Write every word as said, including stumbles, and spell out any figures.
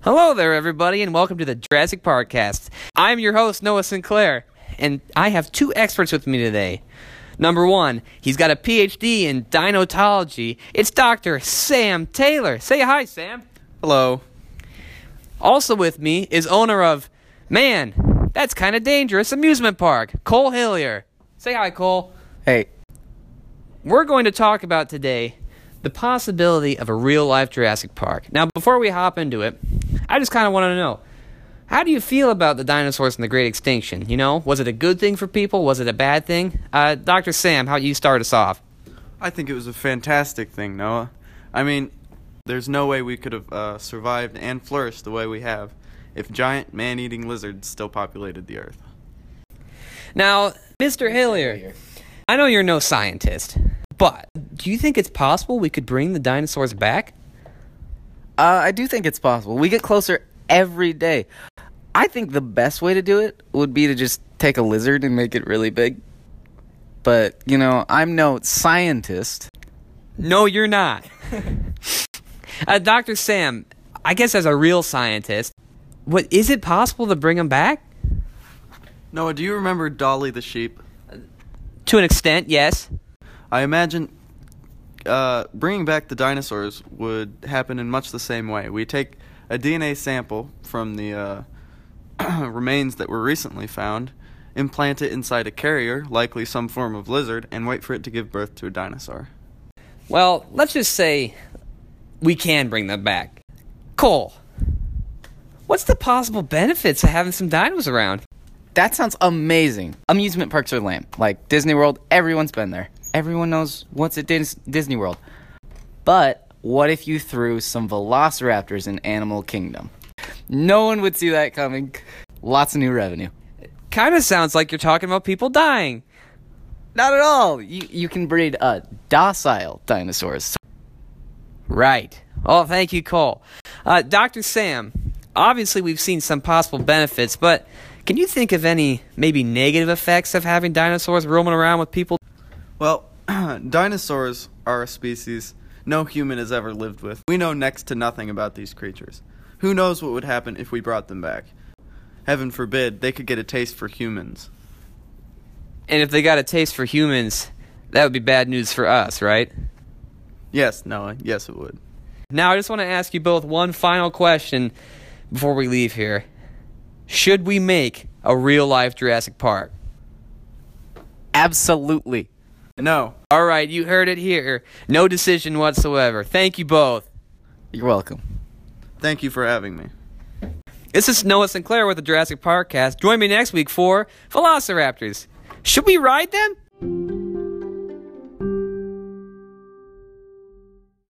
Hello there, everybody, and welcome to the Jurassic Parkcast. I'm your host, Noah Sinclair, and I have two experts with me today. Number one, he's got a P H D in dinotology. It's Doctor Sam Taylor. Say hi, Sam. Hello. Also with me is owner of, man, that's kind of dangerous, amusement park, Cole Hillier. Say hi, Cole. Hey. We're going to talk about today the possibility of a real-life Jurassic Park. Now, before we hop into it, I just kind of want to know, how do you feel about the dinosaurs and the Great Extinction? You know, was it a good thing for people? Was it a bad thing? Uh, Doctor Sam, how you start us off? I think it was a fantastic thing, Noah. I mean, there's no way we could have uh, survived and flourished the way we have if giant man-eating lizards still populated the Earth. Now, Mister Hillier, I know you're no scientist, but do you think it's possible we could bring the dinosaurs back? Uh, I do think it's possible. We get closer every day. I think the best way to do it would be to just take a lizard and make it really big. But, you know, I'm no scientist. No, you're not. uh, Doctor Sam, I guess as a real scientist, what is it possible to bring them back? Noah, do you remember Dolly the sheep? To an extent, yes. I imagine uh, bringing back the dinosaurs would happen in much the same way. We take a D N A sample from the uh, remains that were recently found, implant it inside a carrier, likely some form of lizard, and wait for it to give birth to a dinosaur. Well, let's just say we can bring them back. Cole, what's the possible benefits of having some dinos around? That sounds amazing. Amusement parks are lame. Like Disney World, everyone's been there. Everyone knows what's at Dis- Disney World. But what if you threw some velociraptors in Animal Kingdom? No one would see that coming. Lots of new revenue. Kind of sounds like you're talking about people dying. Not at all. You you can breed uh, docile dinosaurs. Right. Oh, thank you, Cole. Uh, Doctor Sam, obviously we've seen some possible benefits, but can you think of any maybe negative effects of having dinosaurs roaming around with people? Well, dinosaurs are a species no human has ever lived with. We know next to nothing about these creatures. Who knows what would happen if we brought them back? Heaven forbid, they could get a taste for humans. And if they got a taste for humans, that would be bad news for us, right? Yes, Noah, yes it would. Now, I just want to ask you both one final question before we leave here. Should we make a real-life Jurassic Park? Absolutely. No. All right, you heard it here. No decision whatsoever. Thank you both. You're welcome. Thank you for having me. This is Noah Sinclair with the Jurassic Parkcast. Join me next week for Velociraptors. Should we ride them?